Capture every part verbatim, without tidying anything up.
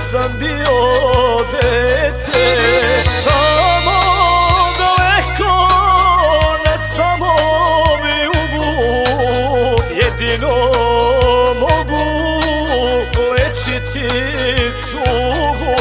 sam bio dete, tamo daleko na samom jugu jedino mogu lečiti tugu.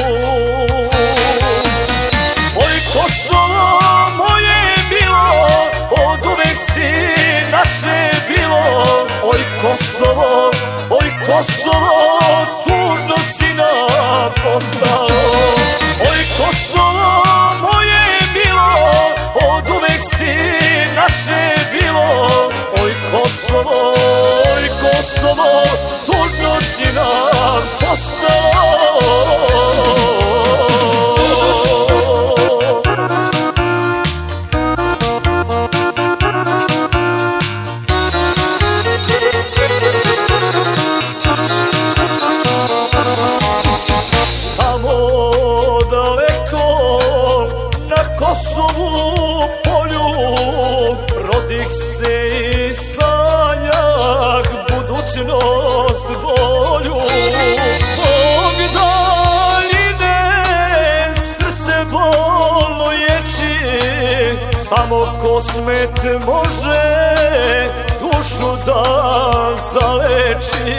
Oj Kosovo moje bilo, od uvek si naše bilo. Oj Kosovo, oj Kosovo, turno si nam postalo. Oj Kosovo moje bilo, od uvek si naše bilo. Oj Kosovo, oj Kosovo, turno si nam postalo. Kosovu polju rodih se i sanjak budućnost bolju. Bog daljine srce bolno ječi, samo Kosmet može dušu da zaleči.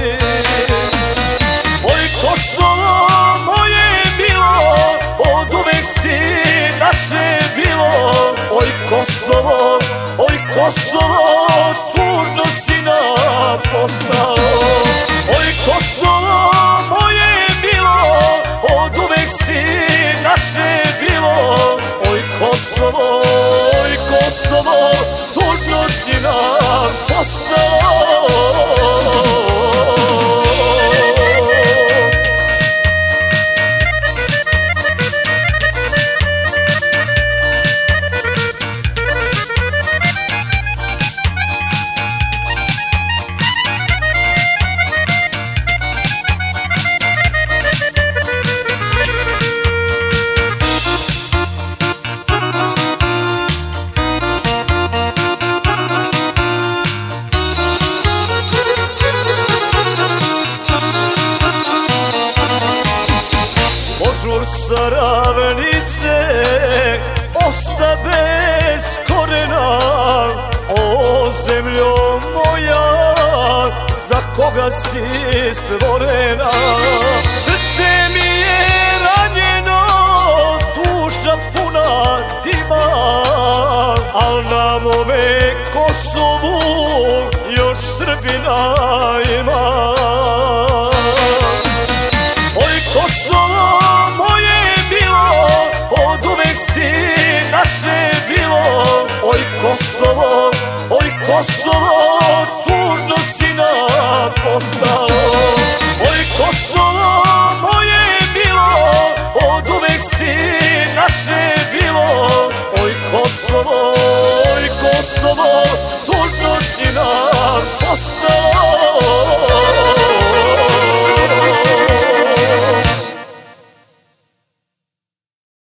Oj Kosovo moje bilo, od uvek si naše bilo. Oj Kosovo, oj Kosovo, turno si nam postalo. Oj Kosovo moje bilo, od uvek si naše bilo. Oj Kosovo, oj Kosovo, turno si nam postalo. Požur sa ravnice osta bez korena. O zemljo moja, za koga si stvorena? Srce mi je ranjeno, duša puna dima, al na mome Kosovu još Srbina ima. Oj Kosovo moje bilo, od uvek si naše bilo. Oj Kosovo, oj Kosovo, turno si nam postalo. Oj Kosovo moje bilo, od uvek si naše bilo. Oj Kosovo, oj Kosovo, turno si nam postalo.